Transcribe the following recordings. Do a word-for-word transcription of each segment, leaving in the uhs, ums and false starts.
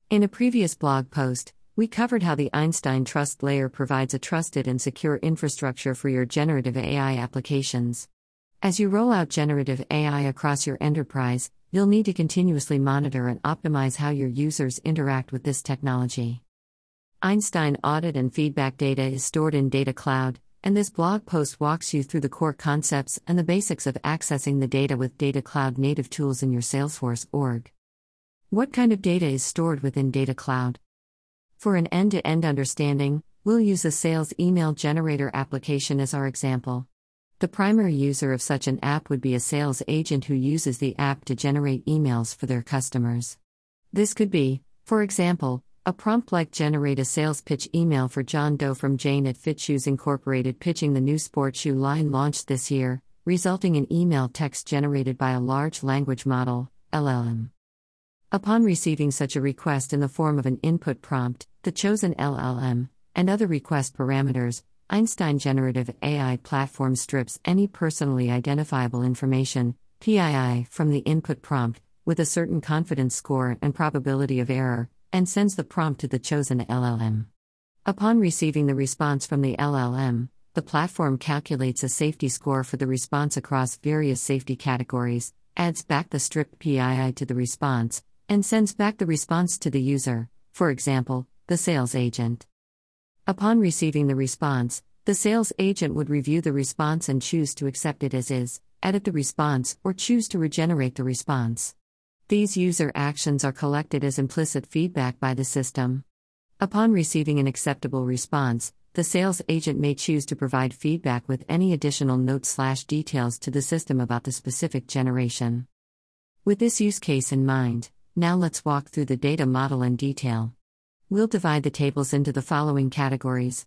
In a previous blog post, we covered how the Einstein Trust Layer provides a trusted and secure infrastructure for your generative A I applications. As you roll out generative A I across your enterprise, you'll need to continuously monitor and optimize how your users interact with this technology. Einstein audit and feedback data is stored in Data Cloud, and this blog post walks you through the core concepts and the basics of accessing the data with Data Cloud native tools in your Salesforce org. What kind of data is stored within Data Cloud? For an end-to-end understanding, we'll use a sales email generator application as our example. The primary user of such an app would be a sales agent who uses the app to generate emails for their customers. This could be, for example, a prompt like generate a sales pitch email for John Doe from Jane at Fit Shoes Incorporated pitching the new sport shoe line launched this year, resulting in email text generated by a large language model, L L M. Upon receiving such a request in the form of an input prompt, the chosen L L M, and other request parameters, Einstein Generative A I Platform strips any personally identifiable information, P I I, from the input prompt, with a certain confidence score and probability of error, and sends the prompt to the chosen L L M. Upon receiving the response from the L L M, the platform calculates a safety score for the response across various safety categories, adds back the stripped P I I to the response, and sends back the response to the user, for example, the sales agent. Upon receiving the response, the sales agent would review the response and choose to accept it as is, edit the response, or choose to regenerate the response. These user actions are collected as implicit feedback by the system. Upon receiving an acceptable response, the sales agent may choose to provide feedback with any additional notes/details to the system about the specific generation. With this use case in mind, now let's walk through the data model in detail. We'll divide the tables into the following categories: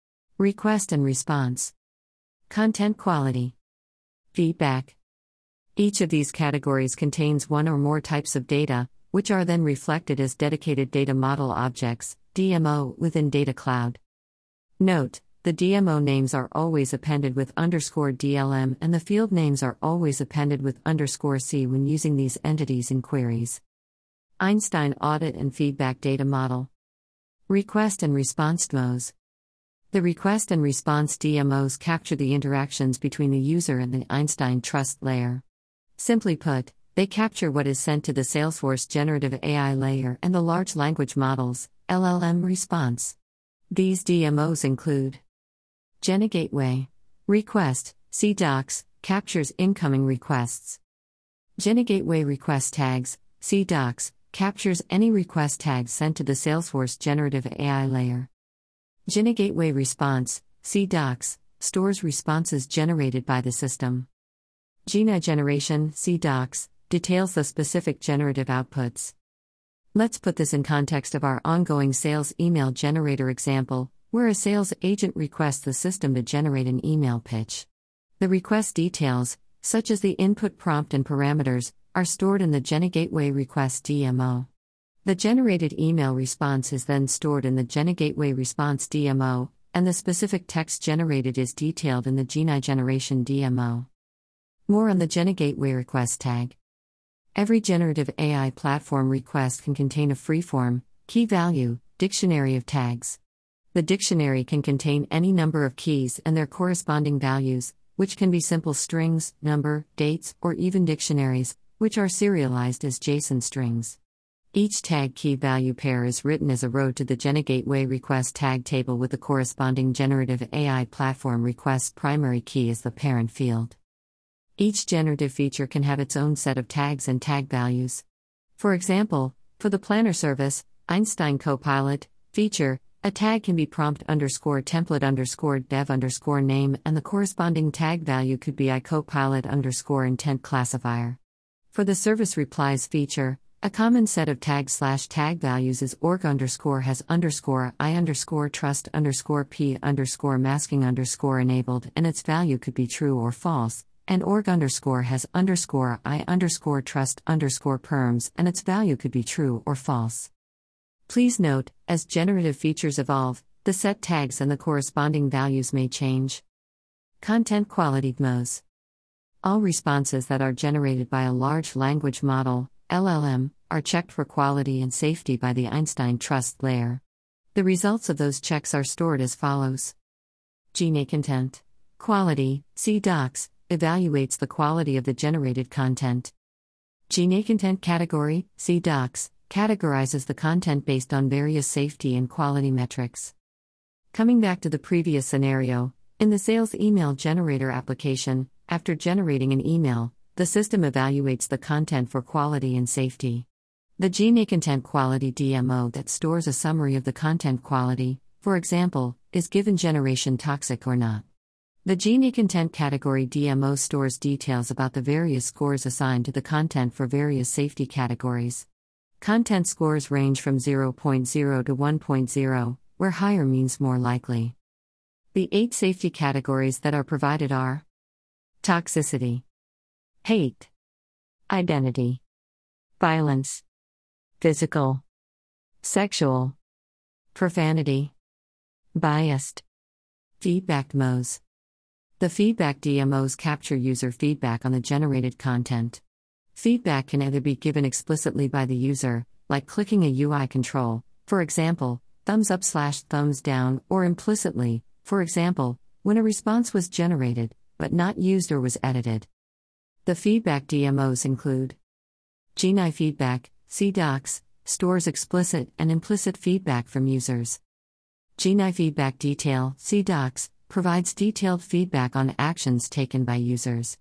request and response, content quality, feedback. Each of these categories contains one or more types of data, which are then reflected as dedicated data model objects, D M O, within Data Cloud. Note, the D M O names are always appended with underscore D L M and the field names are always appended with underscore C when using these entities in queries. Einstein Audit and Feedback Data Model. Request and Response D M Os. The request and response D M Os capture the interactions between the user and the Einstein Trust Layer. Simply put, they capture what is sent to the Salesforce Generative A I Layer and the Large Language Models, L L M response. These D M Os include GeneGateway. Request, C docs, captures incoming requests. GeneGateway Request Tags, C docs, captures any request tags sent to the Salesforce Generative A I Layer. GeneGateway Response, C docs, stores responses generated by the system. Gina Generation, C docs, details the specific generative outputs. Let's put this in context of our ongoing sales email generator example, where a sales agent requests the system to generate an email pitch. The request details, such as the input prompt and parameters, are stored in the GeneGateway Request D M O. The generated email response is then stored in the GeneGateway Response D M O, and the specific text generated is detailed in the Gina Generation D M O. More on the GeneGateway Request tag. Every generative A I platform request can contain a freeform, key-value, dictionary of tags. The dictionary can contain any number of keys and their corresponding values, which can be simple strings, number, dates, or even dictionaries, which are serialized as JSON strings. Each tag key-value pair is written as a row to the GeneGateway Request tag table with the corresponding generative A I platform request primary key as the parent field. Each generative feature can have its own set of tags and tag values. For example, for the Planner service, Einstein Copilot feature, a tag can be prompt underscore template underscore dev underscore name and the corresponding tag value could be iCopilot underscore intent classifier. For the service replies feature, a common set of tag slash tag values is org underscore has underscore I underscore trust underscore P underscore masking underscore enabled and its value could be true or false, and org underscore has underscore I underscore trust underscore perms and its value could be true or false. Please note, as generative features evolve, the set tags and the corresponding values may change. Content Quality D M Os. All responses that are generated by a large language model, L L M, are checked for quality and safety by the Einstein Trust Layer. The results of those checks are stored as follows. G N A content. Quality, see docs, evaluates the quality of the generated content. G N A content category, see docs, categorizes the content based on various safety and quality metrics. Coming back to the previous scenario, in the sales email generator application, after generating an email, the system evaluates the content for quality and safety. The G N A content quality D M O that stores a summary of the content quality, for example, is given generation toxic or not. The G N A content category D M O stores details about the various scores assigned to the content for various safety categories. Content scores range from zero point zero to one point zero, where higher means more likely. The eight safety categories that are provided are toxicity, hate, identity, violence, physical, sexual, profanity, biased, feedback D M Os. The feedback D M Os capture user feedback on the generated content. Feedback can either be given explicitly by the user, like clicking a U I control, for example, thumbs up slash thumbs down, or implicitly, for example, when a response was generated, but not used or was edited. The feedback D M Os include G N I feedback, see docs, stores explicit and implicit feedback from users. G N I feedback detail, see docs, provides detailed feedback on actions taken by users.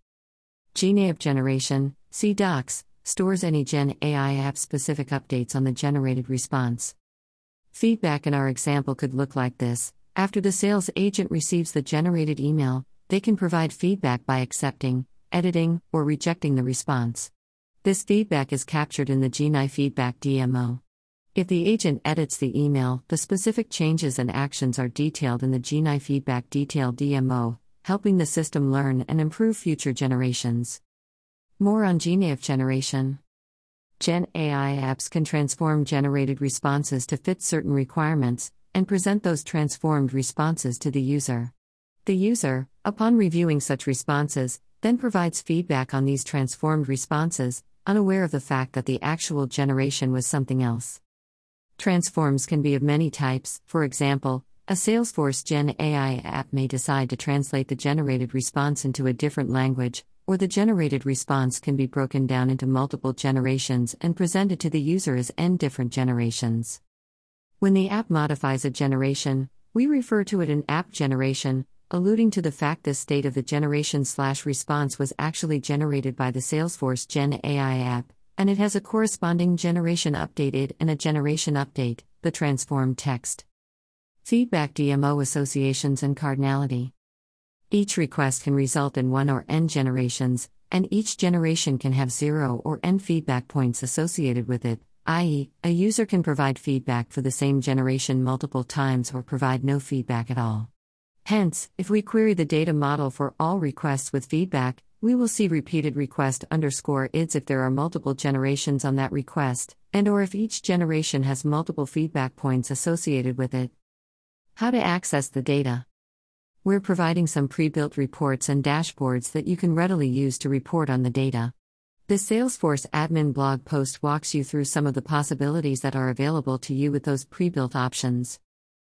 G N A app generation, see docs, stores any Gen A I app-specific updates on the generated response. Feedback in our example could look like this. After the sales agent receives the generated email, they can provide feedback by accepting, editing, or rejecting the response. This feedback is captured in the G N I feedback D M O. If the agent edits the email, the specific changes and actions are detailed in the G N I feedback detail D M O, helping the system learn and improve future generations. More on G N A app generation. Gen A I apps can transform generated responses to fit certain requirements, and present those transformed responses to the user. The user, upon reviewing such responses, then provides feedback on these transformed responses, unaware of the fact that the actual generation was something else. Transforms can be of many types. For example, a Salesforce Gen A I app may decide to translate the generated response into a different language, or the generated response can be broken down into multiple generations and presented to the user as n different generations. When the app modifies a generation, we refer to it an app generation, alluding to the fact this state of the generation slash response was actually generated by the Salesforce Gen A I app, and it has a corresponding generation updated and a generation update, the transformed text. Feedback D M O associations and cardinality. Each request can result in one or n generations, and each generation can have zero or n feedback points associated with it, that is, a user can provide feedback for the same generation multiple times or provide no feedback at all. Hence, if we query the data model for all requests with feedback, we will see repeated request underscore I D S if there are multiple generations on that request, and or if each generation has multiple feedback points associated with it. How to access the data. We're providing some pre-built reports and dashboards that you can readily use to report on the data. This Salesforce admin blog post walks you through some of the possibilities that are available to you with those pre-built options.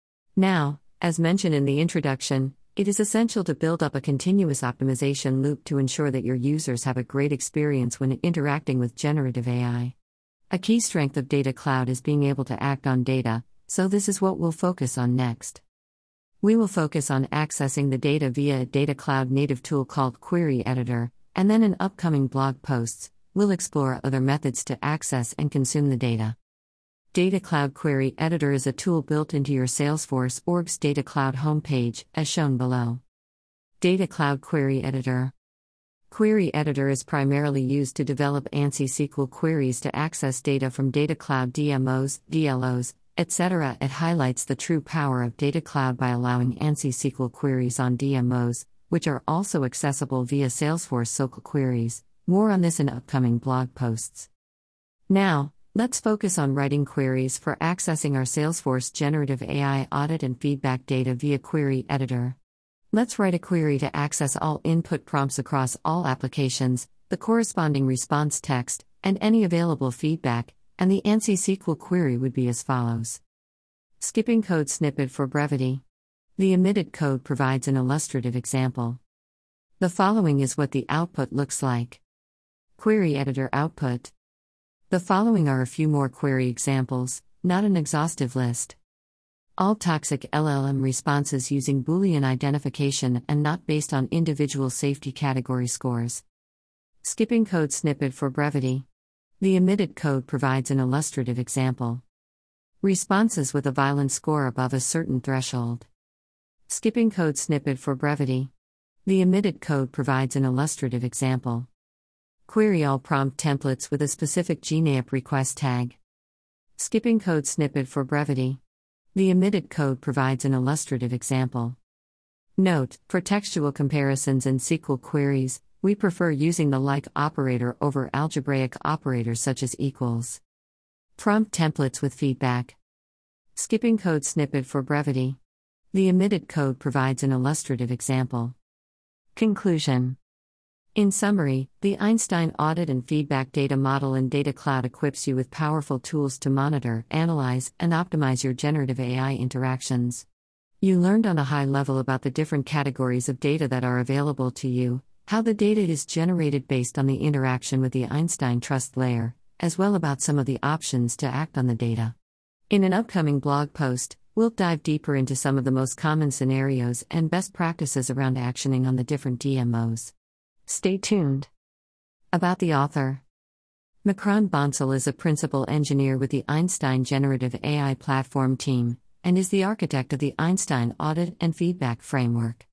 Now, as mentioned in the introduction, it is essential to build up a continuous optimization loop to ensure that your users have a great experience when interacting with generative A I. A key strength of Data Cloud is being able to act on data, so this is what we'll focus on next. We will focus on accessing the data via a Data Cloud native tool called Query Editor, and then in upcoming blog posts, we'll explore other methods to access and consume the data. Data Cloud Query Editor is a tool built into your Salesforce Org's Data Cloud homepage, as shown below. Data Cloud Query Editor. Query Editor is primarily used to develop ANSI S Q L queries to access data from Data Cloud D M Os, D L Os, et cetera. It highlights the true power of Data Cloud by allowing ANSI S Q L queries on D M Os, which are also accessible via Salesforce S O C L queries. More on this in upcoming blog posts. Now, let's focus on writing queries for accessing our Salesforce Generative A I audit and feedback data via Query Editor. Let's write a query to access all input prompts across all applications, the corresponding response text, and any available feedback, and the ANSI S Q L query would be as follows. Skipping code snippet for brevity. The omitted code provides an illustrative example. The following is what the output looks like. Query editor output. The following are a few more query examples, not an exhaustive list. All toxic L L M responses using Boolean identification and not based on individual safety category scores. Skipping code snippet for brevity. The omitted code provides an illustrative example. Responses with a violence score above a certain threshold. Skipping code snippet for brevity. The omitted code provides an illustrative example. Query all prompt templates with a specific G N A P request tag. Skipping code snippet for brevity. The omitted code provides an illustrative example. Note, for textual comparisons in S Q L queries, we prefer using the like operator over algebraic operators such as equals. Prompt templates with feedback. Skipping code snippet for brevity. The omitted code provides an illustrative example. Conclusion. In summary, the Einstein Audit and Feedback Data Model in Data Cloud equips you with powerful tools to monitor, analyze, and optimize your generative A I interactions. You learned on a high level about the different categories of data that are available to you, how the data is generated based on the interaction with the Einstein Trust Layer, as well about some of the options to act on the data. In an upcoming blog post, we'll dive deeper into some of the most common scenarios and best practices around actioning on the different D M Os. Stay tuned. About the author. Mehran Bonsal is a principal engineer with the Einstein Generative A I Platform team, and is the architect of the Einstein Audit and Feedback Framework.